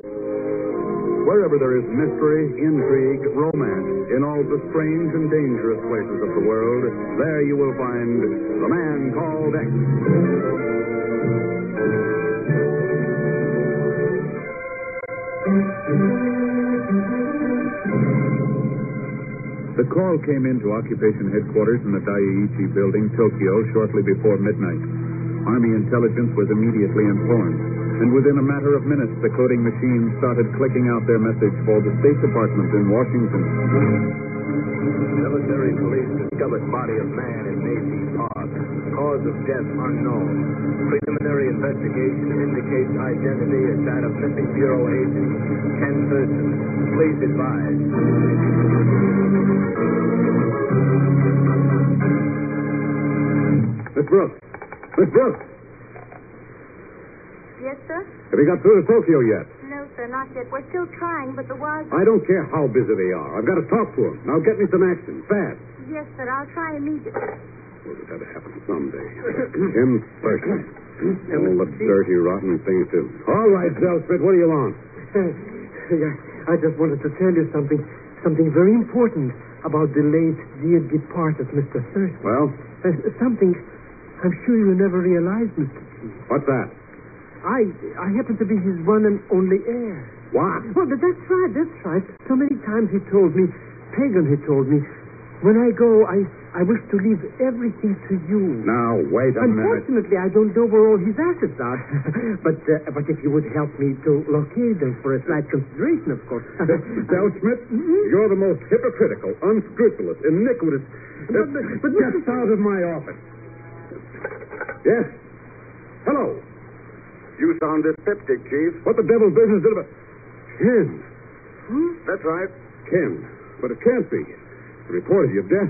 Wherever there is mystery, intrigue, romance, in all the strange and dangerous places of the world, there you will find The Man Called X. The call came into occupation headquarters in the Daiichi building, Tokyo, shortly before midnight. Army intelligence was immediately informed, and within a matter of minutes, the coding machines started clicking out their message for the State Department in Washington. Military police discovered body of man in Macy's Park. Cause of death unknown. Preliminary investigation indicates identity as that of missing Bureau agent Ken Thurston. Please advise. Miss Brooks! Miss Brooks! Yes, sir? Have you got through to Tokyo yet? No, sir, not yet. We're still trying, but the wires... I don't care how busy they are. I've got to talk to them. Now get me some action, fast. Yes, sir, I'll try immediately. Well, it's got to happen someday. Ken Thurston. All the dirty, rotten things, too. All right, Zellsmith, what do you want? I just wanted to tell you something very important about the late, dear departed Mr. Thurston. Well? Something I'm sure you never realized, Mr. Chief. What's that? I happen to be his one and only heir. What? Well, that's right. So many times he told me, Pagan had told me, when I go, I wish to leave everything to you. Now, wait a minute. Unfortunately, I don't know where all his assets are. but if you would help me to locate them for a slight consideration, of course. Zellsmith, you're the most hypocritical, unscrupulous, iniquitous... But get out of my office. Yes? Hello? You sound dyspeptic, Chief. What the devil's business is it about... Ken. That's right. Ken. But it can't be. The report of your death...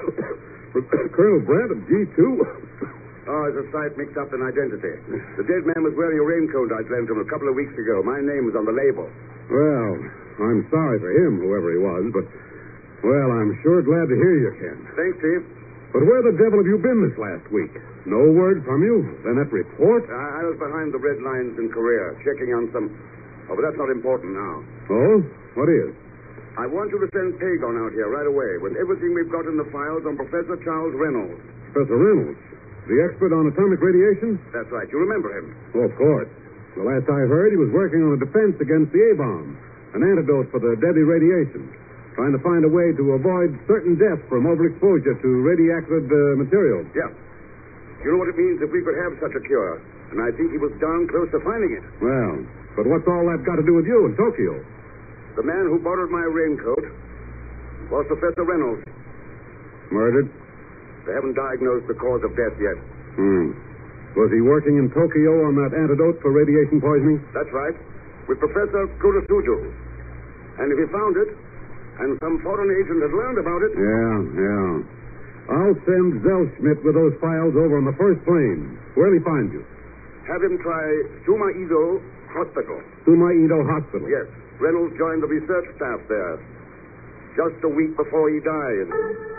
Colonel Brandt of G2... Oh, there's a slight mix-up in identity. The dead man was wearing a raincoat I lent him a couple of weeks ago. My name was on the label. Well, I'm sorry for him, whoever he was, but... Well, I'm sure glad to hear you, Ken. Thanks, Chief. But where the devil have you been this last week? No word from you? Then that report? I was behind the red lines in Korea, checking on some... Oh, but that's not important now. Oh? What is? I want you to send Pagon out here right away with everything we've got in the files on Professor Charles Reynolds. Professor Reynolds? The expert on atomic radiation? That's right. You remember him. Oh, of course. The last I heard, he was working on a defense against the A-bomb, an antidote for the deadly radiation, trying to find a way to avoid certain death from overexposure to radioactive materials. Yeah. You know what it means if we could have such a cure? And I think he was darn close to finding it. Well, but what's all that got to do with you in Tokyo? The man who borrowed my raincoat was Professor Reynolds. Murdered? They haven't diagnosed the cause of death yet. Was he working in Tokyo on that antidote for radiation poisoning? That's right. With Professor Kurosuju. And if he found it, and some foreign agent has learned about it... Yeah. I'll send Zellsmith with those files over on the first plane. Where'll he find you? Have him try Sumaido Hospital. Sumaido Hospital? Yes. Reynolds joined the research staff there just a week before he died.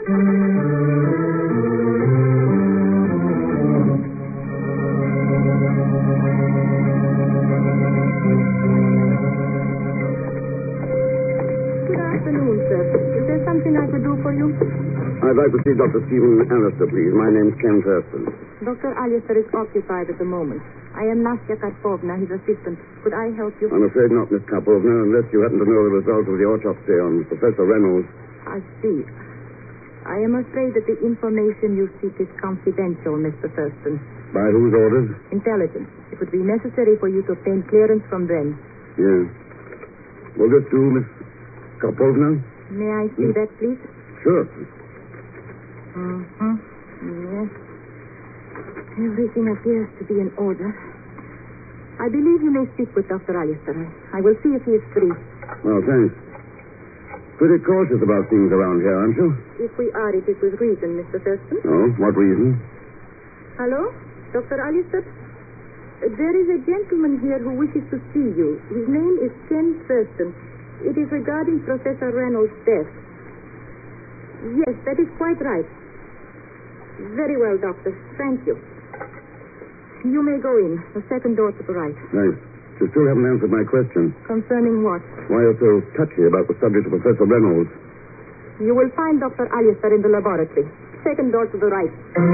Good afternoon, sir. Is there something I could do for you? I'd like to see Dr. Stephen Allister, please. My name's Ken Thurston. Dr. Allister is occupied at the moment. I am Nastya Karpovna, his assistant. Could I help you? I'm afraid not, Miss Karpovna, unless you happen to know the result of the autopsy on Professor Reynolds. I see. I am afraid that the information you seek is confidential, Mr. Thurston. By whose orders? Intelligence. It would be necessary for you to obtain clearance from them. Yes. Will this do, Miss Karpovna? May I see that, please? Sure. Yes. Everything appears to be in order. I believe you may speak with Dr. Allister. I will see if he is free. Well, thanks. Pretty cautious about things around here, aren't you? If we are, it is with reason, Mr. Thurston. Oh, what reason? Hello? Dr. Allister? There is a gentleman here who wishes to see you. His name is Ken Thurston. It is regarding Professor Reynolds' death. Yes, that is quite right. Very well, Doctor. Thank you. You may go in. The second door to the right. Thanks. You still haven't answered my question. Concerning what? Why you're so touchy about the subject of Professor Reynolds? You will find Dr. Alistair in the laboratory. Second door to the right.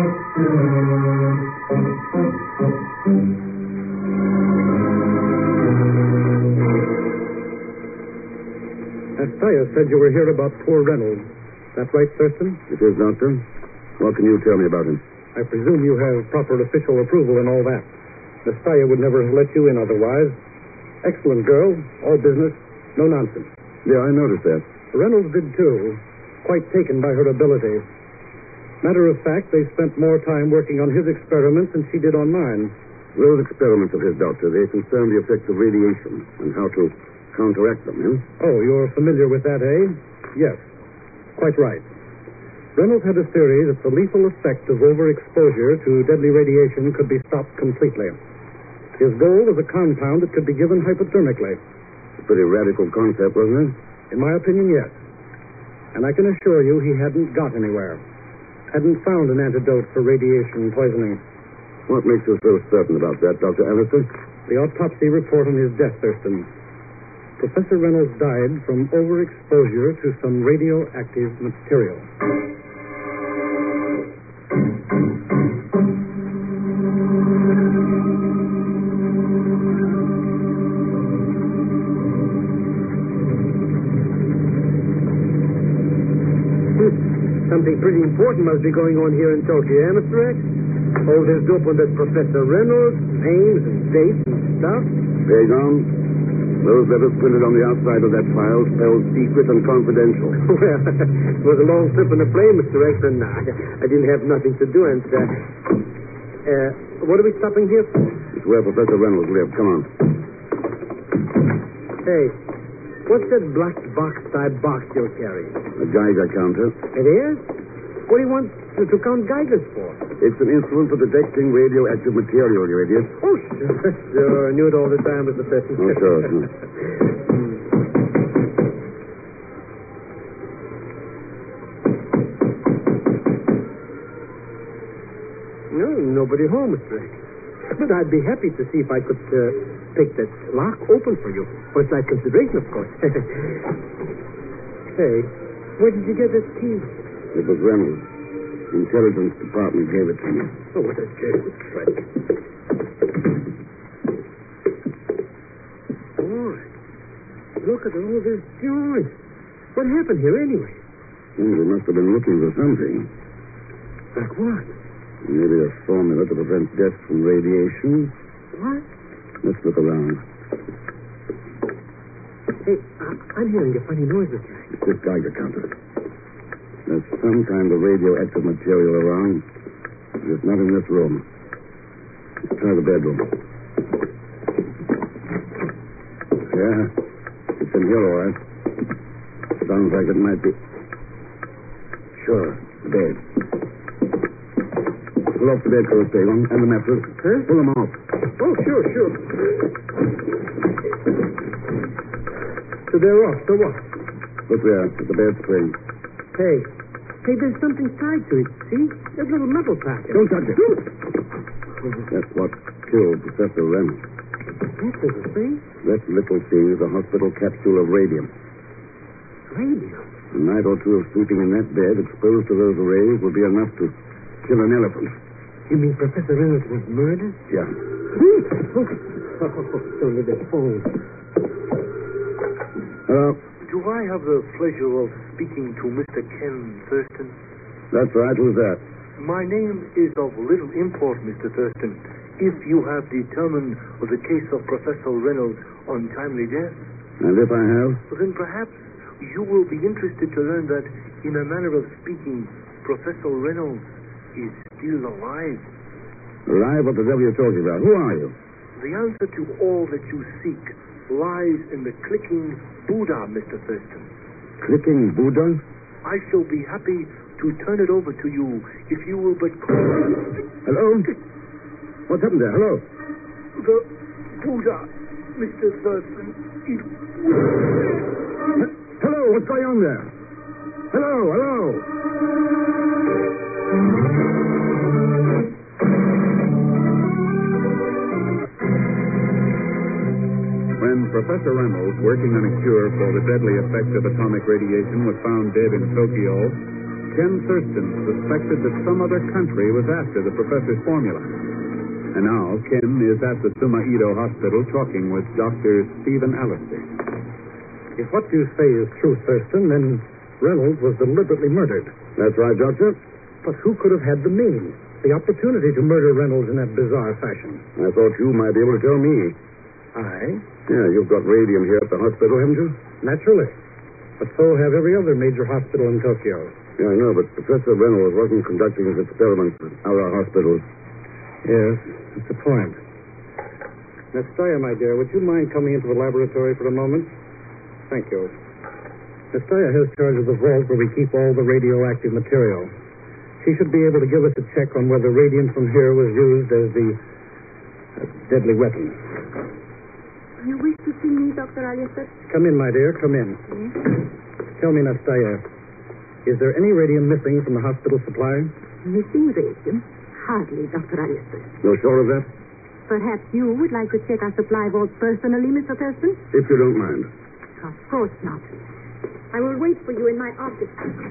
Astaya said you were here about poor Reynolds. That right, Thurston? It is, Doctor. What can you tell me about him? I presume you have proper official approval and all that. Astaya would never have let you in otherwise. Excellent girl, all business, no nonsense. Yeah, I noticed that. Reynolds did too. Quite taken by her ability. Matter of fact, they spent more time working on his experiments than she did on mine. Those experiments of his, Doctor, they concern the effects of radiation and how to counteract them, eh? Oh, you're familiar with that, eh? Yes. Quite right. Reynolds had a theory that the lethal effect of overexposure to deadly radiation could be stopped completely. His goal was a compound that could be given hypodermically. A pretty radical concept, wasn't it? In my opinion, yes. And I can assure you he hadn't got anywhere. Hadn't found an antidote for radiation poisoning. What makes you so certain about that, Dr. Alistair? The autopsy report on his death, Thurston. Professor Reynolds died from overexposure to some radioactive material. Something pretty important must be going on here in Tokyo, eh, Mr. X? All this dope on that Professor Reynolds, names and dates and stuff. Pagan, those letters printed on the outside of that file spelled secret and confidential. Well, it was a long trip in the plane, Mr. X, and I didn't have nothing to do, and, what are we stopping here for? It's where Professor Reynolds lived. Come on. Hey, what's that black box-type box you're carrying? A Geiger counter. It is? What do you want to count Geigers for? It's an instrument for detecting radioactive material, you idiot. Oh, sure. Sure. I knew it all the time, Mr. Fetton. Oh, sure. No, nobody home, Mr. X. But I'd be happy to see if I could take that lock open for you. For slight consideration, of course. Hey, where did you get that key? It was Reynolds. The Intelligence Department gave it to me. Oh, what a trick. Boy, look at all this joint. What happened here, anyway? They must have been looking for something. Like what? Maybe a formula to prevent death from radiation. What? Let's look around. Hey, I'm hearing a funny noises. It's this Geiger counter. There's some kind of radioactive material around. It's not in this room. Let's try the bedroom. Yeah, it's in here, all right. Sounds like it might be. Sure, the bed. Pull off the bedclothes, Dagon, and the mattress. Huh? Pull them off. Oh, sure. So they're off. So what? Look there, at the bed spring. Hey, there's something tied to it. See? There's a little metal packet. Don't touch it. That's what killed Professor Reynolds. That little thing? That little thing is a hospital capsule of radium. Radium? A night or two of sleeping in that bed, exposed to those rays, would be enough to kill an elephant. You mean Professor Reynolds was murdered? Yeah. Only the phone. Hello? Do I have the pleasure of speaking to Mr. Ken Thurston? That's right. Who's that? My name is of little import, Mr. Thurston, if you have determined the case of Professor Reynolds' untimely death. And if I have? Then perhaps you will be interested to learn that, in a manner of speaking, Professor Reynolds is still alive. Alive? What the devil are you talking about? Who are you? The answer to all that you seek lies in the clicking Buddha, Mr. Thurston. Clicking Buddha? I shall be happy to turn it over to you if you will but call. Hello? What's happened there? Hello? The Buddha, Mr. Thurston. Hello? What's going on there? Hello? Professor Reynolds, working on a cure for the deadly effect of atomic radiation, was found dead in Tokyo, Ken Thurston suspected that some other country was after the professor's formula. And now Ken is at the Sumaido Hospital talking with Dr. Stephen Allister. If what you say is true, Thurston, then Reynolds was deliberately murdered. That's right, Doctor. But who could have had the means, the opportunity to murder Reynolds in that bizarre fashion? I thought you might be able to tell me. I? Yeah, you've got radium here at the hospital, haven't you? Naturally. But so have every other major hospital in Tokyo. Yeah, I know, but Professor Reynolds wasn't conducting his experiments at our hospital. Yes, that's the point. Nastya, my dear, would you mind coming into the laboratory for a moment? Thank you. Nastya has charge of the vault where we keep all the radioactive material. She should be able to give us a check on whether radium from here was used as the deadly weapon. You wish to see me, Dr. Allister? Come in, my dear, come in. Yes? Tell me, Nastya, is there any radium missing from the hospital supply? Missing radium? Hardly, Dr. Allister. You're sure of that? Perhaps you would like to check our supply vault personally, Mr. Thurston? If you don't mind. Of course not. I will wait for you in my office.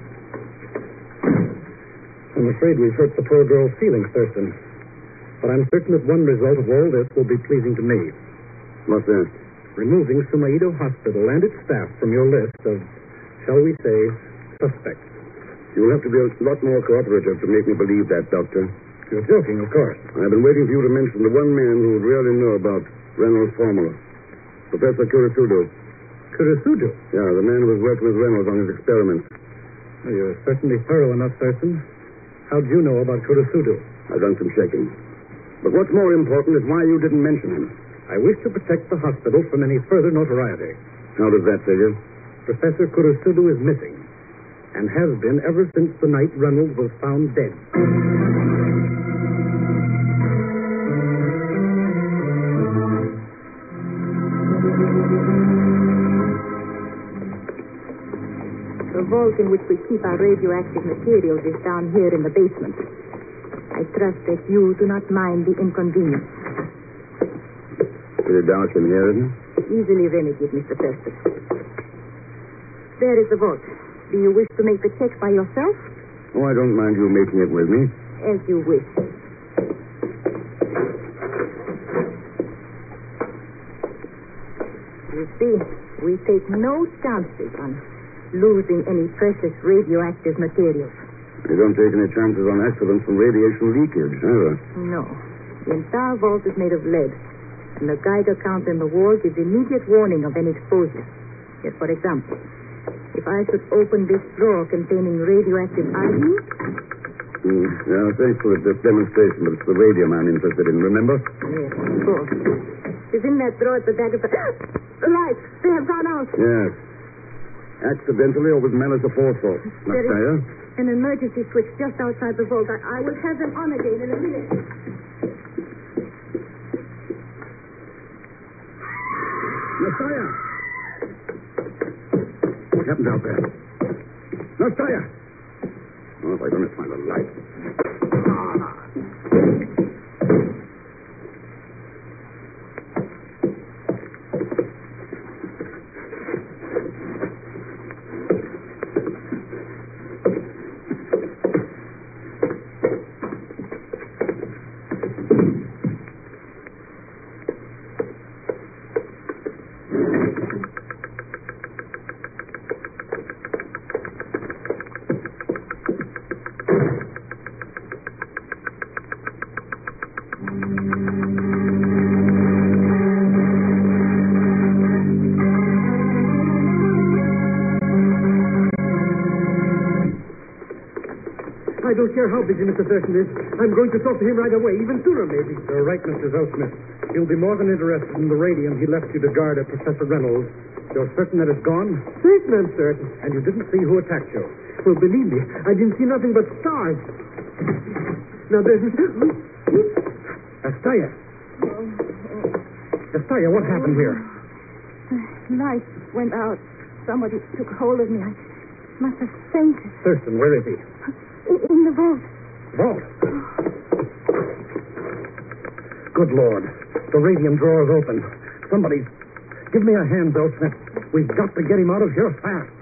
I'm afraid we've hurt the poor girl's feelings, Thurston. But I'm certain that one result of all this will be pleasing to me. What's that? Removing Sumaido Hospital and its staff from your list of, shall we say, suspects. You'll have to be a lot more cooperative to make me believe that, Doctor. You're joking, of course. I've been waiting for you to mention the one man who would really know about Reynolds' formula. Professor Kurisudo. Kurisudo? Yeah, the man who was working with Reynolds on his experiments. Well, you're certainly thorough enough, Thurston. How'd you know about Kurisudo? I've done some checking. But what's more important is why you didn't mention him. I wish to protect the hospital from any further notoriety. How does that figure? Professor Kurisudo is missing, and has been ever since the night Reynolds was found dead. The vault in which we keep our radioactive materials is down here in the basement. I trust that you do not mind the inconvenience. Pretty dark in here, isn't it? Easily remedied, Mr. Thurston. There is the vault. Do you wish to make the check by yourself? Oh, I don't mind you making it with me. As you wish. You see, we take no chances on losing any precious radioactive materials. You don't take any chances on accidents from radiation leakage, either. No. The entire vault is made of lead, and the Geiger counter in the wall gives immediate warning of any exposure. Yet, for example, if I should open this drawer containing radioactive iodine... Yeah, thanks for this demonstration, but it's the radium I'm interested in, remember? Yes, of course. It's in that drawer at the back of the... The lights, they have gone out. Yes. Accidentally or with malice aforethought. There Nastya? is an emergency switch just outside the vault. I will have them on again in a minute. Nastya! What happened out there? Nastya! Oh, if I don't find a light. I don't care how busy Mr. Thurston is. I'm going to talk to him right away, even sooner, maybe. You're right, Mr. Zelsmith. He'll be more than interested in the radium he left you to guard at Professor Reynolds. You're certain that it's gone? Certain, I'm certain. And you didn't see who attacked you? Well, believe me, I didn't see nothing but stars. Now, there's... Nastya! Nastya, what happened here? Lights went out. Somebody took hold of me. I must have fainted. Thurston, where is he? In the vault. Vault? Good Lord. The radium drawer is open. Somebody's Give me a hand, Bill Smith. We've got to get him out of here fast.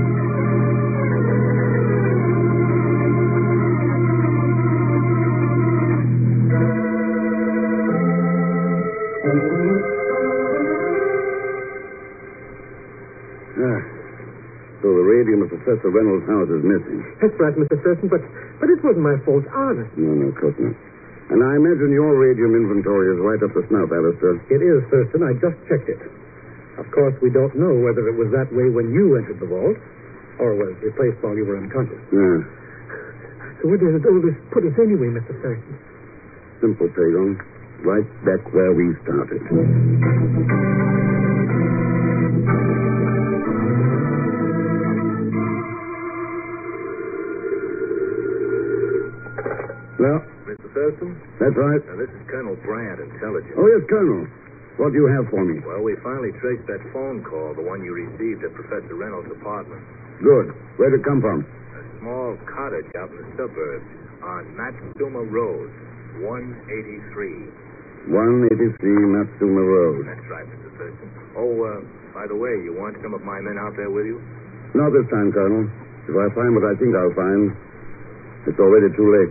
So the radium of Professor Reynolds' house is missing. That's right, Mr. Thurston, but it wasn't my fault, honest. No, of course not. And I imagine your radium inventory is right up to snuff, Alistair. It is, Thurston. I just checked it. Of course, we don't know whether it was that way when you entered the vault or was replaced while you were unconscious. Yeah. So where did all this put us anyway, Mr. Thurston? Simple, Pagon. Right back where we started. Well, Mr. Thurston? that's right. Now, this is Colonel Brandt, Intelligence. Oh, yes, Colonel. What do you have for me? Well, we finally traced that phone call, the one you received at Professor Reynolds' apartment. Good. Where'd it come from? A small cottage out in the suburbs on Matsuma Road, 183. 183 Matsuma Road. That's right, Mr. Thurston. Oh, by the way, you want some of my men out there with you? Not this time, Colonel. If I find what I think I'll find, it's already too late.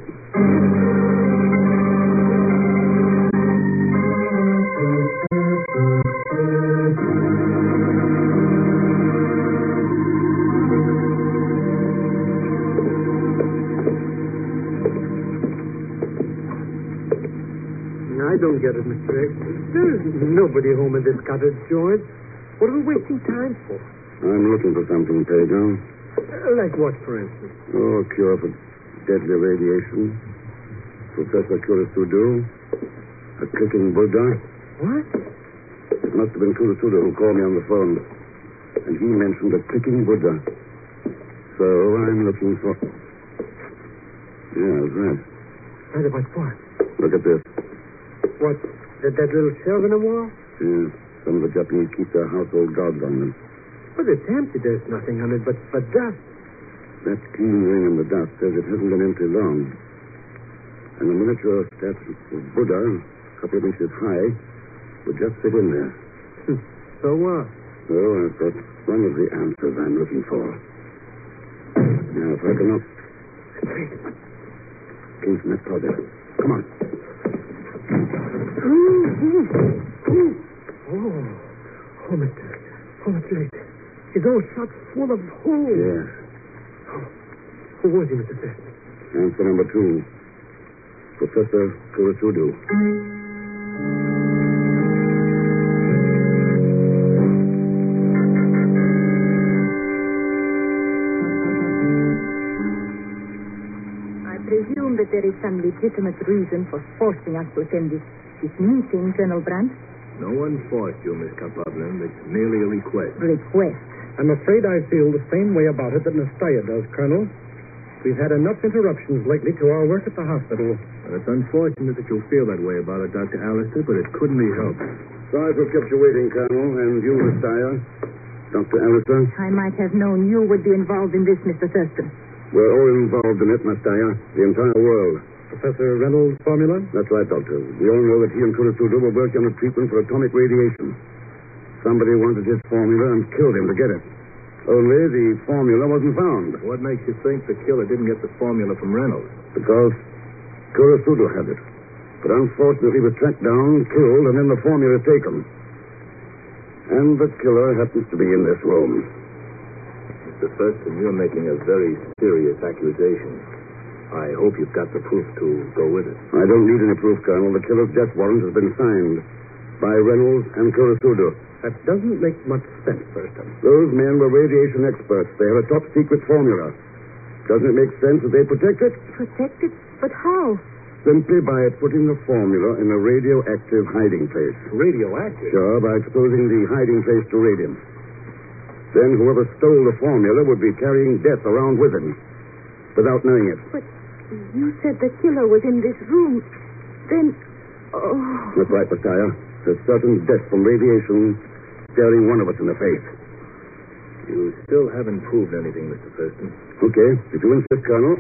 I don't get it, Mr. X. There's nobody home in this cottage, George. What are we wasting time for? I'm looking for something, Pedro. Like what, for instance? Oh, a cure for deadly radiation. Professor Kurasudu. A clicking Buddha. What? It must have been Kurasudu who called me on the phone. And he mentioned a clicking Buddha. So I'm looking for... Yeah, that's right. Right about what? Look at this. What? That little shelf in the wall? Yeah, some of the Japanese keep their household gods on them. But it's empty. There's nothing on it but dust. That clean ring in the dust says it hasn't been empty long. And a miniature statue of Buddha, a couple of inches high, would just fit in there. So what? So that's one of the answers I'm looking for. Now, if I can look... Came from that closet. Come on. Oh, Mr. It's late. His old shot full of holes. Yes. Who was he, Mr. Thurston? Answer number 2. Professor Kurasudu. I presume that there is some legitimate reason for forcing us to attend this meeting, Colonel Brandt. No one forced you, Miss Kapavlin. It's merely a request. Request. I'm afraid I feel the same way about it that Nastya does, Colonel. We've had enough interruptions lately to our work at the hospital. Well, it's unfortunate that you feel that way about it, Dr. Alistair, but it couldn't be helped. Sorry to have kept you waiting, Colonel, and you, Nastya. Dr. Alistair. I might have known you would be involved in this, Mr. Thurston. We're all involved in it, Nastya. The entire world. Professor Reynolds' formula? That's right, Doctor. We all know that he and Kurasudu were working on a treatment for atomic radiation. Somebody wanted his formula and killed him to get it. Only the formula wasn't found. What makes you think the killer didn't get the formula from Reynolds? Because Kurasudu had it. But unfortunately was tracked down, killed, and then the formula taken. And the killer happens to be in this room. Mr. Thurston, you're making a very serious accusation. I hope you've got the proof to go with it. I don't need any proof, Colonel. The killer's death warrant has been signed by Reynolds and Kurasudu. That doesn't make much sense, Thurston. Those men were radiation experts. They have a top-secret formula. Doesn't it make sense that they protect it? Protect it? But how? Simply by putting the formula in a radioactive hiding place. Radioactive? Sure, by exposing the hiding place to radium. Then whoever stole the formula would be carrying death around with him, without knowing it. But you said the killer was in this room. Then... Oh... That's right, Nastya. There's certain death from radiation staring one of us in the face. You still haven't proved anything, Mr. Thurston. Okay, if you insist, Colonel.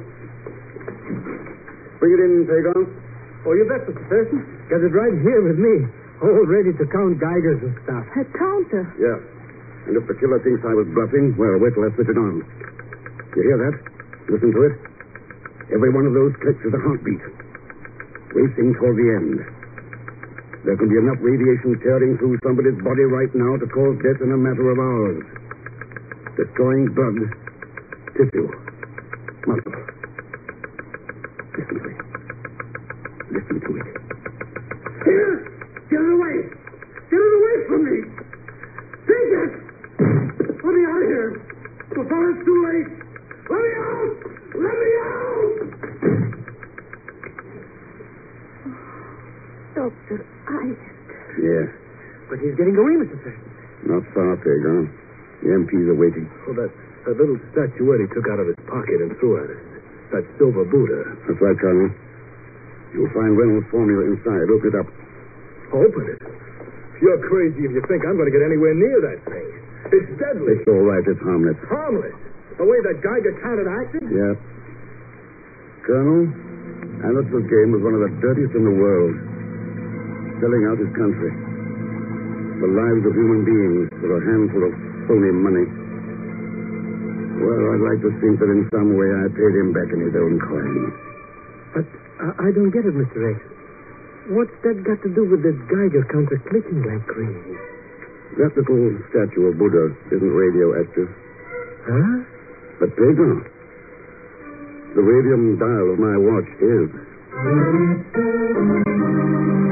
Bring it in, Pagon. Oh, you bet, Mr. Thurston. Got it right here with me. All ready to count Geigers and stuff. A counter. Yeah. And if the killer thinks I was bluffing, well, wait till I switch it on. You hear that? Listen to it. Every one of those clicks is a heartbeat. Racing toward the end. There can be enough radiation tearing through somebody's body right now to cause death in a matter of hours. Destroying blood, tissue, muscle. Listen to it. Listen to it. Here! Get it away! Get it away from me! Take it! Let me out of here! Before it's too late! Let me out! Let me out! Dr. Isaac. Yeah. But he's getting away, Mr. Thurston. Not far, Peg, huh? The MPs are waiting. Oh, that little statuette he took out of his pocket and threw at us. That silver Buddha. That's right, Colonel. You'll find Reynolds' formula inside. Open it up. Open it. You're crazy if you think I'm going to get anywhere near that thing. It's deadly. It's all right. It's harmless. Harmless. The way that Geiger counted acted? Yeah. Colonel, Anderson's game was one of the dirtiest in the world. Selling out his country. The lives of human beings for a handful of phony money. Well, I'd like to think that in some way I paid him back in his own coin. But I don't get it, Mr. X. What's that got to do with the Geiger counter clicking like crazy? That little statue of Buddha isn't radioactive. Huh? But Pedro, the radium dial of my watch is.